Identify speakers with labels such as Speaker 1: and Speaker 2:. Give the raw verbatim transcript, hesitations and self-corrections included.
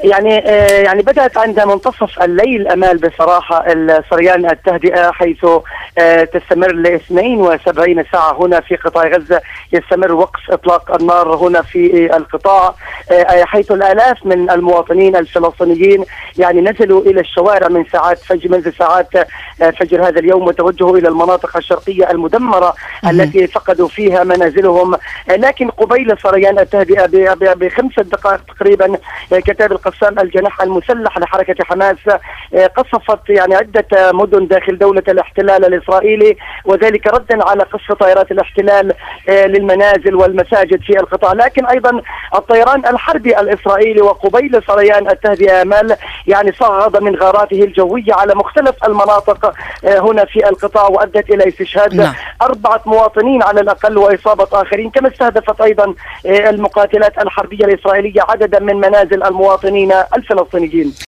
Speaker 1: يعني يعني بدأت عند منتصف الليل أمال بصراحة الصريان التهدئة، حيث تستمر ل اثنين وسبعين ساعة هنا في قطاع غزة. يستمر وقف إطلاق النار هنا في القطاع، حيث الآلاف من المواطنين الفلسطينيين يعني نزلوا إلى الشوارع من ساعات فجر منذ ساعات فجر هذا اليوم، وتوجهوا إلى المناطق الشرقية المدمرة التي فقدوا فيها منازلهم. لكن قبيل صريان التهدئة بخمسة دقائق تقريبا كتاب القسام الجناح المسلح لحركة حماس قصفت يعني عدة مدن داخل دولة الاحتلال الإسرائيلي، وذلك ردا على قصف طائرات الاحتلال للمنازل والمساجد في القطاع. لكن أيضا الطيران الحربي الإسرائيلي وقبيل صريان التهدئة أمال يعني صعد من غاراته الجوية على مختلف المناطق هنا في القطاع، وأدت إلى استشهاد
Speaker 2: نعم.
Speaker 1: أربعة مواطنين على الأقل وإصابة آخرين، كما استهدفت أيضا المقاتلات الحربية الإسرائيلية عددا من منازل المواطنين الفلسطينيين.